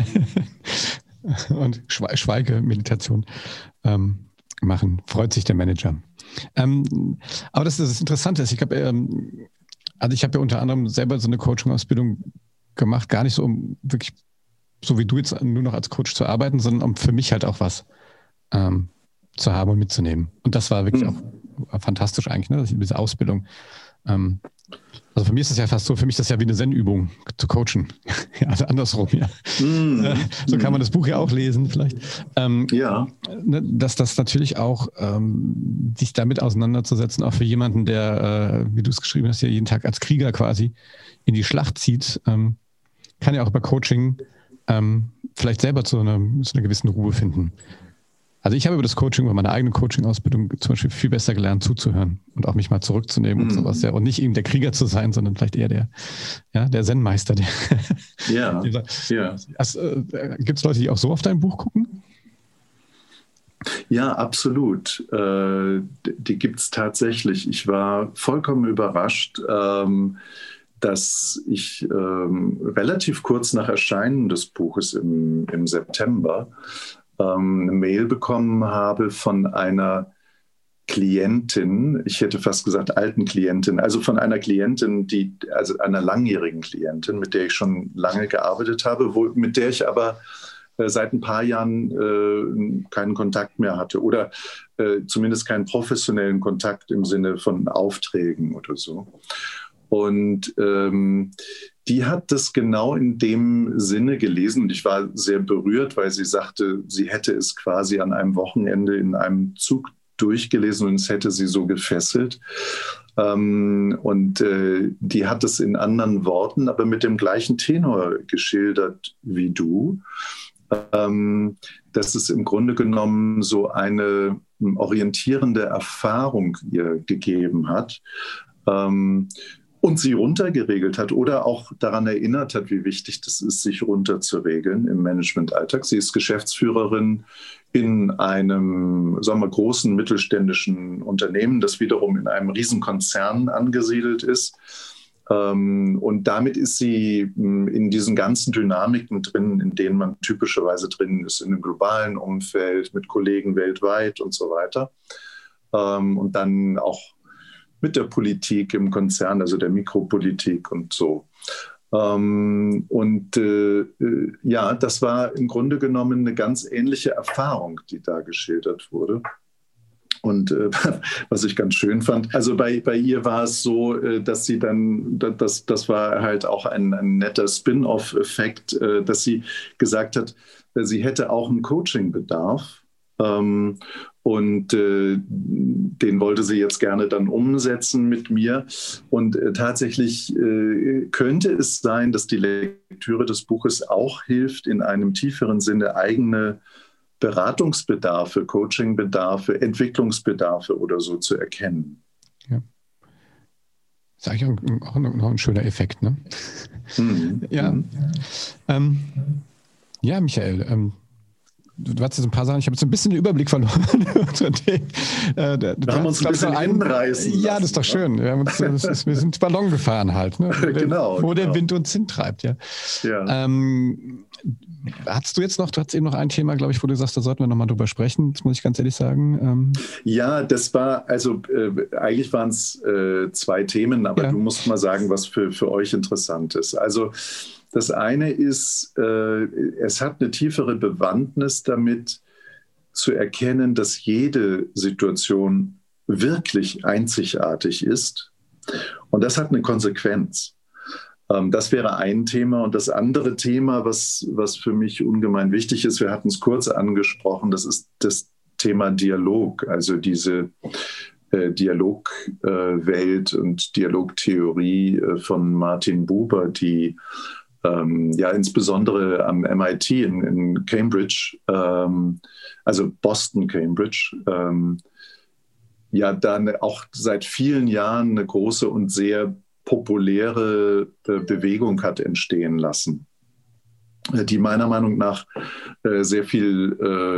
Und Schweigemeditation machen. Freut sich der Manager. Aber das ist das Interessante. Ich glaube, also ich habe ja unter anderem selber so eine Coaching-Ausbildung gemacht, gar nicht so, um wirklich, so wie du jetzt nur noch als Coach zu arbeiten, sondern um für mich halt auch was zu haben und mitzunehmen. Und das war wirklich auch fantastisch eigentlich, ne? Diese Ausbildung. Also für mich ist es ja fast so, für mich ist das ja wie eine Zen-Übung zu coachen. Ja, also andersrum, ja. So kann man das Buch ja auch lesen vielleicht. Dass das natürlich auch, sich damit auseinanderzusetzen, auch für jemanden, der, wie du es geschrieben hast, ja jeden Tag als Krieger quasi in die Schlacht zieht, kann ja auch bei Coaching vielleicht selber zu einer gewissen Ruhe finden. Also ich habe über das Coaching, über meine eigene Coaching-Ausbildung zum Beispiel viel besser gelernt, zuzuhören und auch mich mal zurückzunehmen und sowas. Ja. Und nicht eben der Krieger zu sein, sondern vielleicht eher der Zen-Meister. Ja. Gibt es Leute, die auch so auf dein Buch gucken? Ja, absolut. Die gibt es tatsächlich. Ich war vollkommen überrascht, dass ich relativ kurz nach Erscheinen des Buches im September eine Mail bekommen habe von einer Klientin, ich hätte fast gesagt alten Klientin, also von einer Klientin, also einer langjährigen Klientin, mit der ich schon lange gearbeitet habe, mit der ich aber seit ein paar Jahren keinen Kontakt mehr hatte oder zumindest keinen professionellen Kontakt im Sinne von Aufträgen oder so. Und die hat das genau in dem Sinne gelesen und ich war sehr berührt, weil sie sagte, sie hätte es quasi an einem Wochenende in einem Zug durchgelesen und es hätte sie so gefesselt. Die hat es in anderen Worten, aber mit dem gleichen Tenor geschildert wie du, dass es im Grunde genommen so eine orientierende Erfahrung ihr gegeben hat. Und sie runtergeregelt hat oder auch daran erinnert hat, wie wichtig das ist, sich runterzuregeln im Managementalltag. Sie ist Geschäftsführerin in einem, sagen wir, großen mittelständischen Unternehmen, das wiederum in einem Riesenkonzern angesiedelt ist. Und damit ist sie in diesen ganzen Dynamiken drin, in denen man typischerweise drin ist, in einem globalen Umfeld, mit Kollegen weltweit und so weiter. Und dann auch mit der Politik im Konzern, also der Mikropolitik und so. Das war im Grunde genommen eine ganz ähnliche Erfahrung, die da geschildert wurde. Und was ich ganz schön fand, also bei ihr war es so, dass sie dann, das war halt auch ein netter Spin-off-Effekt, dass sie gesagt hat, sie hätte auch einen Coaching-Bedarf. Den wollte sie jetzt gerne dann umsetzen mit mir. Und tatsächlich könnte es sein, dass die Lektüre des Buches auch hilft, in einem tieferen Sinne eigene Beratungsbedarfe, Coachingbedarfe, Entwicklungsbedarfe oder so zu erkennen. Ja. Das ist eigentlich auch noch ein schöner Effekt, ne? Ja. Ja, Michael, du hast jetzt ein paar Sachen, ich habe jetzt ein bisschen den Überblick verloren. Wir haben uns ein bisschen hinreißen lassen. Ja, das ist doch schön. Wir sind Ballon gefahren halt, ne? Wo der Wind uns hintreibt, ja. Hattest du eben noch ein Thema, glaube ich, wo du sagst, da sollten wir nochmal drüber sprechen, das muss ich ganz ehrlich sagen. Ja, das war, also eigentlich waren es 2 Themen, aber du musst mal sagen, was für euch interessant ist. Also das eine ist, es hat eine tiefere Bewandtnis damit zu erkennen, dass jede Situation wirklich einzigartig ist. Und das hat eine Konsequenz. Das wäre ein Thema. Und das andere Thema, was für mich ungemein wichtig ist, wir hatten es kurz angesprochen, das ist das Thema Dialog, also diese Dialogwelt und Dialogtheorie von Martin Buber, die insbesondere am MIT in Cambridge, also Boston, Cambridge, ja dann auch seit vielen Jahren eine große und sehr populäre Bewegung hat entstehen lassen, die meiner Meinung nach sehr viel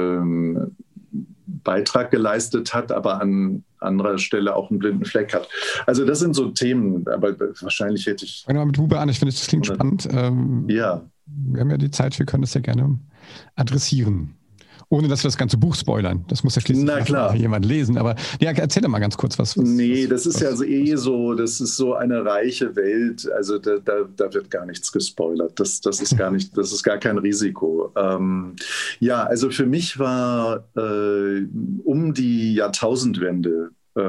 Beitrag geleistet hat, aber an anderer Stelle auch einen blinden Fleck hat. Also das sind so Themen, aber wahrscheinlich hätte ich... Fangen wir mal mit Huber an, ich finde, das klingt spannend. Ja. Wir haben ja die Zeit, wir können das ja gerne adressieren. Ohne dass wir das ganze Buch spoilern. Das muss ja schließlich jemand lesen. Aber ja, erzähl doch mal ganz kurz was. Nee, das ist ja so, das ist so eine reiche Welt. Also da wird gar nichts gespoilert. Das ist gar kein Risiko. Ja, also für mich war um die Jahrtausendwende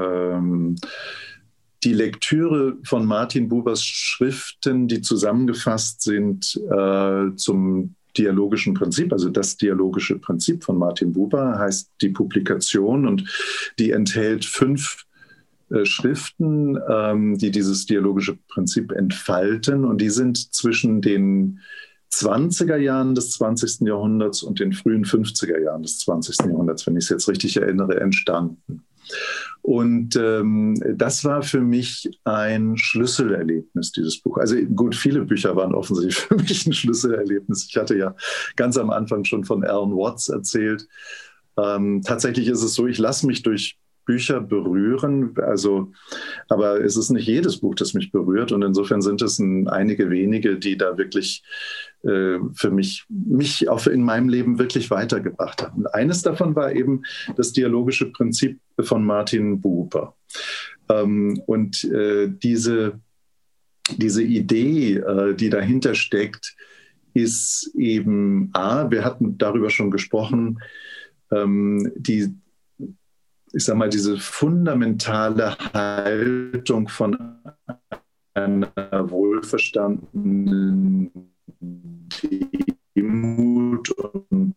die Lektüre von Martin Bubers Schriften, die zusammengefasst sind zum dialogischen Prinzip, also das dialogische Prinzip von Martin Buber heißt die Publikation und die enthält 5 Schriften, die dieses dialogische Prinzip entfalten und die sind zwischen den 20er Jahren des 20. Jahrhunderts und den frühen 50er Jahren des 20. Jahrhunderts, wenn ich es jetzt richtig erinnere, entstanden. Und das war für mich ein Schlüsselerlebnis, dieses Buch. Also gut, viele Bücher waren offensichtlich für mich ein Schlüsselerlebnis. Ich hatte ja ganz am Anfang schon von Alan Watts erzählt. Tatsächlich ist es so, ich lasse mich durch Bücher berühren, aber es ist nicht jedes Buch, das mich berührt und insofern sind es einige wenige, die da wirklich für mich auch in meinem Leben wirklich weitergebracht haben. Und eines davon war eben das dialogische Prinzip von Martin Buber. Und diese Idee, die dahinter steckt, ist eben wir hatten darüber schon gesprochen, diese fundamentale Haltung von einer wohlverstandenen Demut und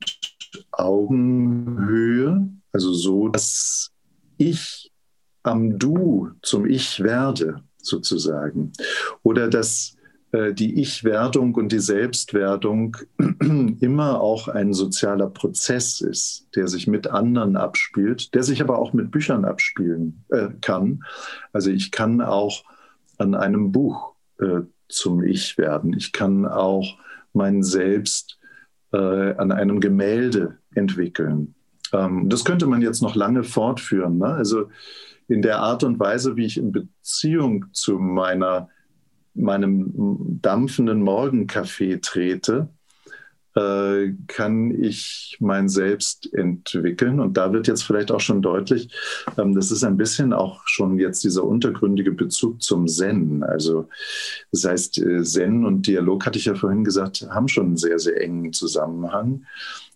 Augenhöhe, also so, dass ich am Du zum Ich werde, sozusagen, oder dass die Ich-Werdung und die Selbstwerdung immer auch ein sozialer Prozess ist, der sich mit anderen abspielt, der sich aber auch mit Büchern abspielen kann. Also ich kann auch an einem Buch zum Ich werden. Ich kann auch mein Selbst an einem Gemälde entwickeln. Das könnte man jetzt noch lange fortführen, ne? Also in der Art und Weise, wie ich in Beziehung zu meinem dampfenden Morgenkaffee trete, kann ich mein Selbst entwickeln. Und da wird jetzt vielleicht auch schon deutlich, das ist ein bisschen auch schon jetzt dieser untergründige Bezug zum Zen. Also das heißt, Zen und Dialog, hatte ich ja vorhin gesagt, haben schon einen sehr, sehr engen Zusammenhang.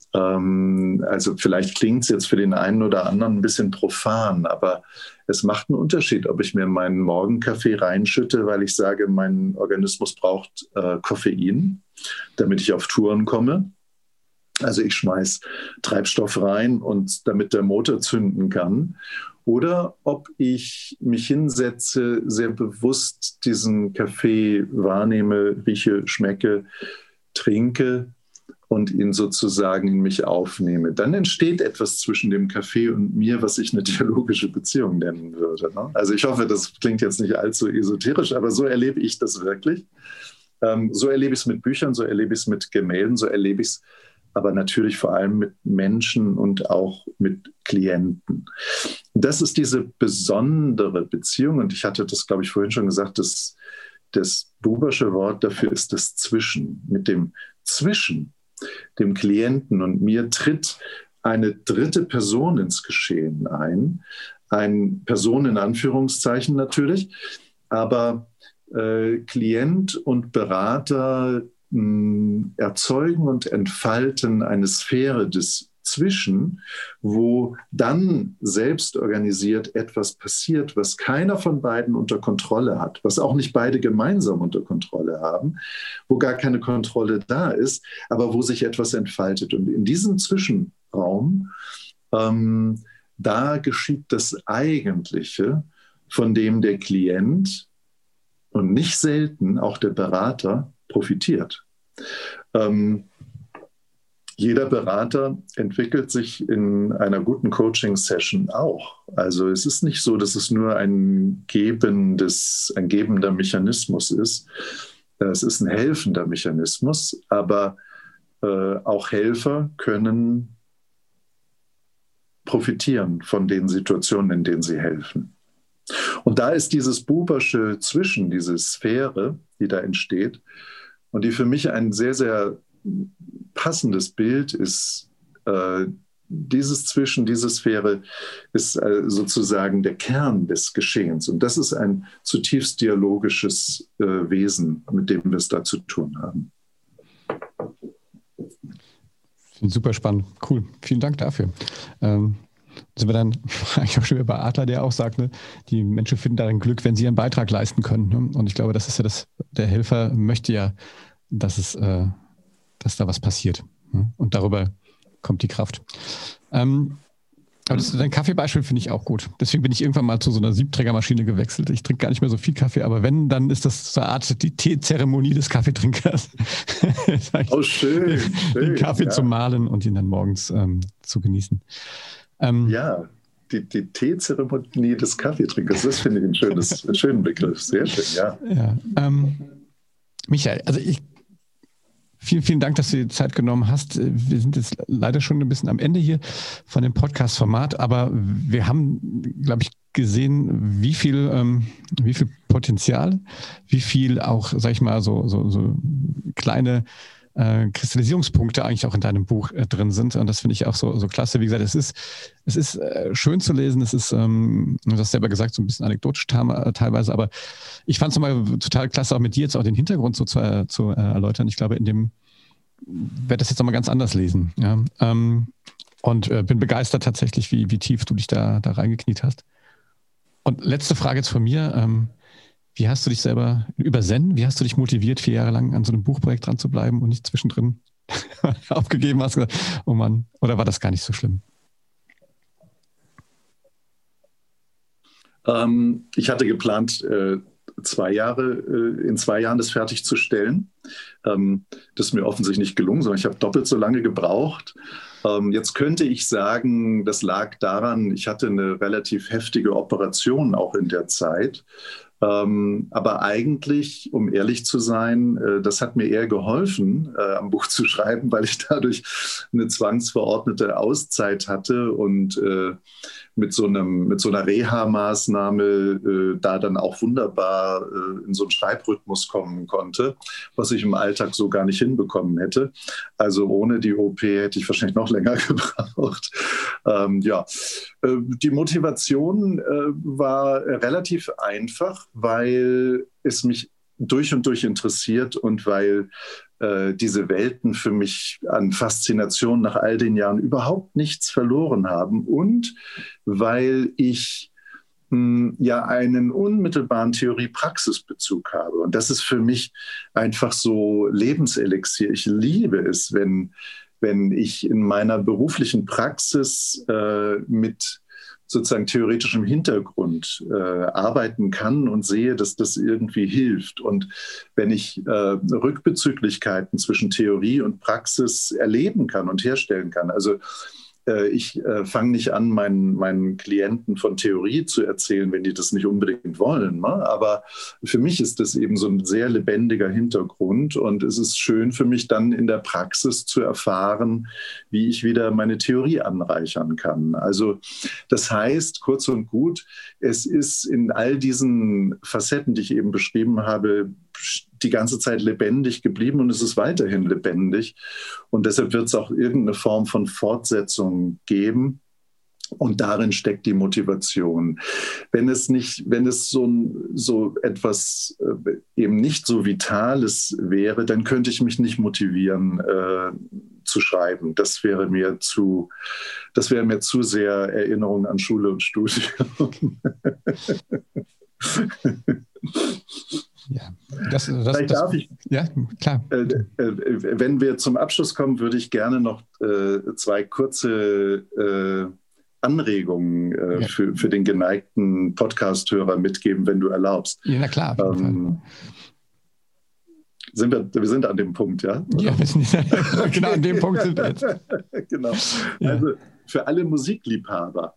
Also vielleicht klingt es jetzt für den einen oder anderen ein bisschen profan, aber es macht einen Unterschied, ob ich mir meinen Morgenkaffee reinschütte, weil ich sage, mein Organismus braucht Koffein, damit ich auf Touren komme. Also ich schmeiß Treibstoff rein und damit der Motor zünden kann. Oder ob ich mich hinsetze, sehr bewusst diesen Kaffee wahrnehme, rieche, schmecke, trinke und ihn sozusagen in mich aufnehme. Dann entsteht etwas zwischen dem Kaffee und mir, was ich eine dialogische Beziehung nennen würde. Ne? Also ich hoffe, das klingt jetzt nicht allzu esoterisch, aber so erlebe ich das wirklich. So erlebe ich es mit Büchern, so erlebe ich es mit Gemälden, so erlebe ich es aber natürlich vor allem mit Menschen und auch mit Klienten. Das ist diese besondere Beziehung und ich hatte das, glaube ich, vorhin schon gesagt, das Bubersche Wort dafür ist das Zwischen. Mit dem Zwischen dem Klienten und mir tritt eine dritte Person ins Geschehen ein. Eine Person in Anführungszeichen natürlich, aber Klient und Berater erzeugen und entfalten eine Sphäre des Zwischen, wo dann selbst organisiert etwas passiert, was keiner von beiden unter Kontrolle hat, was auch nicht beide gemeinsam unter Kontrolle haben, wo gar keine Kontrolle da ist, aber wo sich etwas entfaltet. Und in diesem Zwischenraum, da geschieht das Eigentliche, von dem der Klient und nicht selten auch der Berater profitiert. jeder Berater entwickelt sich in einer guten Coaching-Session auch. Also es ist nicht so, dass es nur ein gebender Mechanismus ist. Es ist ein helfender Mechanismus, aber auch Helfer können profitieren von den Situationen, in denen sie helfen. Und da ist dieses Bubersche Zwischen, diese Sphäre, die da entsteht und die für mich ein sehr, sehr passendes Bild ist, dieses Zwischen, diese Sphäre ist sozusagen der Kern des Geschehens. Und das ist ein zutiefst dialogisches Wesen, mit dem wir es da zu tun haben. Super spannend. Cool. Vielen Dank dafür. Sind wir dann eigentlich auch schon wieder bei Adler, der auch sagt, ne, die Menschen finden darin Glück, wenn sie ihren Beitrag leisten können. Ne? Und ich glaube, das ist ja der Helfer möchte ja, dass da was passiert. Ne? Und darüber kommt die Kraft. Aber dein Kaffeebeispiel finde ich auch gut. Deswegen bin ich irgendwann mal zu so einer Siebträgermaschine gewechselt. Ich trinke gar nicht mehr so viel Kaffee, aber wenn, dann ist das so eine Art die Teezeremonie des Kaffeetrinkers. Oh, schön. Den Kaffee zu mahlen und ihn dann morgens zu genießen. Ja, die Teezeremonie des Kaffeetrinkers, das finde ich einen schönen Begriff. Sehr schön, ja. Michael, also vielen, vielen Dank, dass du dir die Zeit genommen hast. Wir sind jetzt leider schon ein bisschen am Ende hier von dem Podcast-Format, aber wir haben, glaube ich, gesehen, wie viel Potenzial, wie viel auch, sag ich mal, so kleine Kristallisierungspunkte eigentlich auch in deinem Buch drin sind. Und das finde ich auch so klasse. Wie gesagt, es ist schön zu lesen. Es ist, du hast selber gesagt, so ein bisschen anekdotisch teilweise, aber ich fand es nochmal total klasse, auch mit dir jetzt auch den Hintergrund so zu erläutern. Ich glaube, werde das jetzt nochmal ganz anders lesen. Ja? Und bin begeistert tatsächlich, wie tief du dich da reingekniet hast. Und letzte Frage jetzt von mir. Wie hast du dich selber über Zen, wie hast du dich motiviert, 4 Jahre lang an so einem Buchprojekt dran zu bleiben und nicht zwischendrin aufgegeben hast? Oh Mann, oder war das gar nicht so schlimm? Ich hatte geplant, in 2 Jahren das fertigzustellen. Das ist mir offensichtlich nicht gelungen, sondern ich habe doppelt so lange gebraucht. Jetzt könnte ich sagen, das lag daran, ich hatte eine relativ heftige Operation auch in der Zeit. Aber eigentlich, um ehrlich zu sein, das hat mir eher geholfen, am Buch zu schreiben, weil ich dadurch eine zwangsverordnete Auszeit hatte und mit so einer Reha-Maßnahme da dann auch wunderbar in so einen Schreibrhythmus kommen konnte, was ich im Alltag so gar nicht hinbekommen hätte. Also ohne die OP hätte ich wahrscheinlich noch länger gebraucht. Die Motivation war relativ einfach, weil es mich durch und durch interessiert und weil diese Welten für mich an Faszination nach all den Jahren überhaupt nichts verloren haben und weil ich einen unmittelbaren Theorie-Praxis-Bezug habe. Und das ist für mich einfach so Lebenselixier. Ich liebe es, wenn ich in meiner beruflichen Praxis mit sozusagen theoretischem Hintergrund arbeiten kann und sehe, dass das irgendwie hilft. Und wenn ich Rückbezüglichkeiten zwischen Theorie und Praxis erleben kann und herstellen kann, also ich fange nicht an, meinen Klienten von Theorie zu erzählen, wenn die das nicht unbedingt wollen. Ne? Aber für mich ist das eben so ein sehr lebendiger Hintergrund. Und es ist schön für mich dann in der Praxis zu erfahren, wie ich wieder meine Theorie anreichern kann. Also das heißt, kurz und gut, es ist in all diesen Facetten, die ich eben beschrieben habe, die ganze Zeit lebendig geblieben und es ist weiterhin lebendig. Und deshalb wird es auch irgendeine Form von Fortsetzung geben. Und darin steckt die Motivation. Wenn es so etwas eben nicht so Vitales wäre, dann könnte ich mich nicht motivieren zu schreiben. Das wäre mir zu sehr Erinnerung an Schule und Studium. Ja, darf ich, ja, klar. Wenn wir zum Abschluss kommen, würde ich gerne noch 2 kurze Anregungen für den geneigten Podcast-Hörer mitgeben, wenn du erlaubst. Ja, na klar. Wir sind an dem Punkt, ja? Ja, genau an dem Punkt sind wir jetzt. Genau. Ja. Also für alle Musikliebhaber,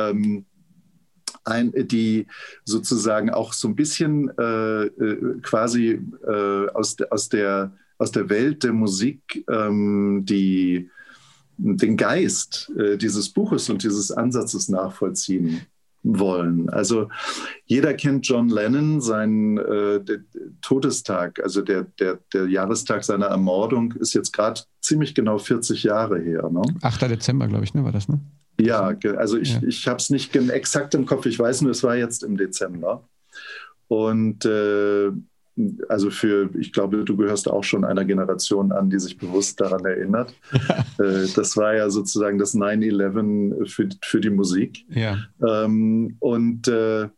die sozusagen auch so ein bisschen quasi aus der Welt der Musik den Geist dieses Buches und dieses Ansatzes nachvollziehen wollen. Also jeder kennt John Lennon, seinen Todestag, also der Jahrestag seiner Ermordung ist jetzt gerade ziemlich genau 40 Jahre her. Ne? 8. Dezember, glaube ich, ne, war das, ne? Ja, also ich habe es nicht exakt im Kopf, ich weiß nur, es war jetzt im Dezember. Und also ich glaube, du gehörst auch schon einer Generation an, die sich bewusst daran erinnert. Ja. Das war ja sozusagen das 9/11 für die Musik. Ja. Und der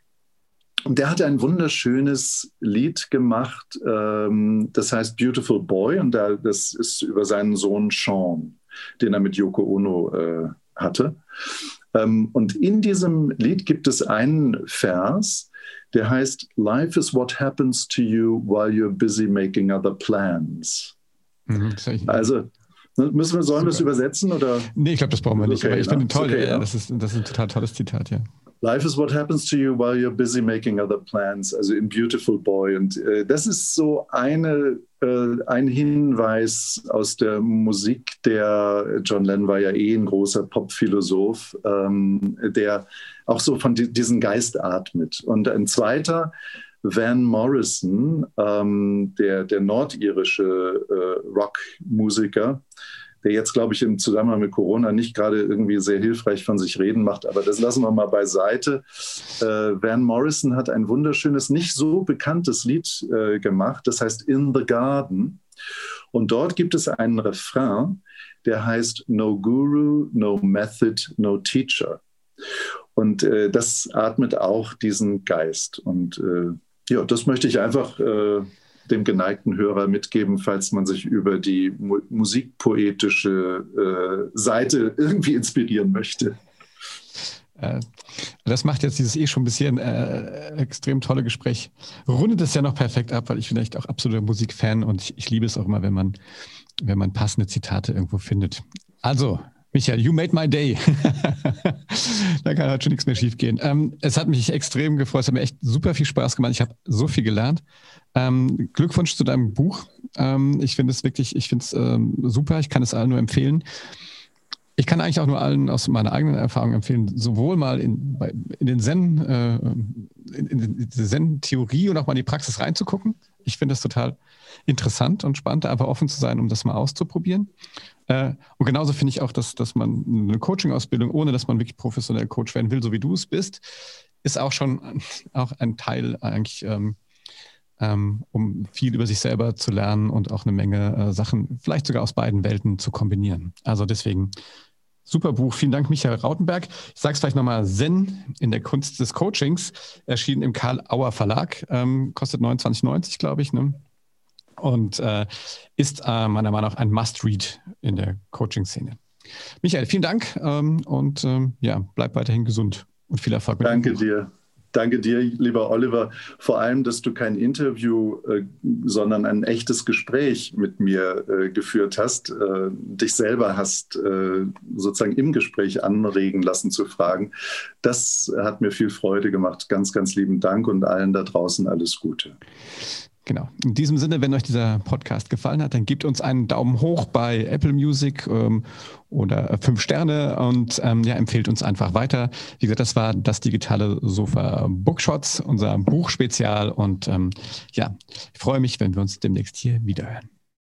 hatte ein wunderschönes Lied gemacht, das heißt Beautiful Boy, und das ist über seinen Sohn Sean, den er mit Yoko Ono hatte. Und in diesem Lied gibt es einen Vers, der heißt, Life is what happens to you while you're busy making other plans. Also, sollen wir es übersetzen? Oder? Nee, ich glaube, das brauchen wir nicht. Okay, aber ich finde toll, okay, das ist ein total tolles Zitat, ja. Life is what happens to you while you're busy making other plans, also in Beautiful Boy. Und das ist so ein Hinweis aus der Musik. John Lennon war ja ein großer Popphilosoph, der auch so von diesen Geist atmet. Und ein zweiter, Van Morrison, der nordirische Rockmusiker, der jetzt, glaube ich, im Zusammenhang mit Corona nicht gerade irgendwie sehr hilfreich von sich reden macht, aber das lassen wir mal beiseite. Van Morrison hat ein wunderschönes, nicht so bekanntes Lied gemacht, das heißt In the Garden. Und dort gibt es einen Refrain, der heißt No Guru, no Method, no Teacher. Und das atmet auch diesen Geist. Und das möchte ich einfach dem geneigten Hörer mitgeben, falls man sich über die musikpoetische Seite irgendwie inspirieren möchte. Das macht jetzt dieses schon ein bisschen extrem tolle Gespräch. Rundet es ja noch perfekt ab, weil ich bin echt auch absoluter Musikfan und ich liebe es auch immer, wenn man passende Zitate irgendwo findet. Also, Michael, you made my day. Da kann halt schon nichts mehr schief gehen. Es hat mich extrem gefreut. Es hat mir echt super viel Spaß gemacht. Ich habe so viel gelernt. Glückwunsch zu deinem Buch. Ich finde es super. Ich kann es allen nur empfehlen. Ich kann eigentlich auch nur allen aus meiner eigenen Erfahrung empfehlen, sowohl mal in die Zen-Theorie und auch mal in die Praxis reinzugucken. Ich finde das total interessant und spannend, einfach offen zu sein, um das mal auszuprobieren. Und genauso finde ich auch, dass man eine Coaching-Ausbildung, ohne dass man wirklich professionell Coach werden will, so wie du es bist, ist auch schon ein Teil eigentlich, um viel über sich selber zu lernen und auch eine Menge Sachen, vielleicht sogar aus beiden Welten zu kombinieren. Also deswegen super Buch. Vielen Dank, Michael Rautenberg. Ich sage es vielleicht nochmal, Zen in der Kunst des Coachings, erschienen im Karl Auer Verlag, kostet 29,90, glaube ich, ne? Und ist meiner Meinung nach ein Must-Read in der Coaching-Szene. Michael, vielen Dank und bleib weiterhin gesund und viel Erfolg mit dem Buch. Danke dir. Danke dir, lieber Oliver, vor allem, dass du kein Interview, sondern ein echtes Gespräch mit mir geführt hast, dich selber hast sozusagen im Gespräch anregen lassen zu fragen. Das hat mir viel Freude gemacht. Ganz, ganz lieben Dank und allen da draußen alles Gute. Genau. In diesem Sinne, wenn euch dieser Podcast gefallen hat, dann gebt uns einen Daumen hoch bei Apple Music oder 5 Sterne und empfehlt uns einfach weiter. Wie gesagt, das war das digitale Sofa Bookshots, unser Buchspezial und ich freue mich, wenn wir uns demnächst hier wiederhören.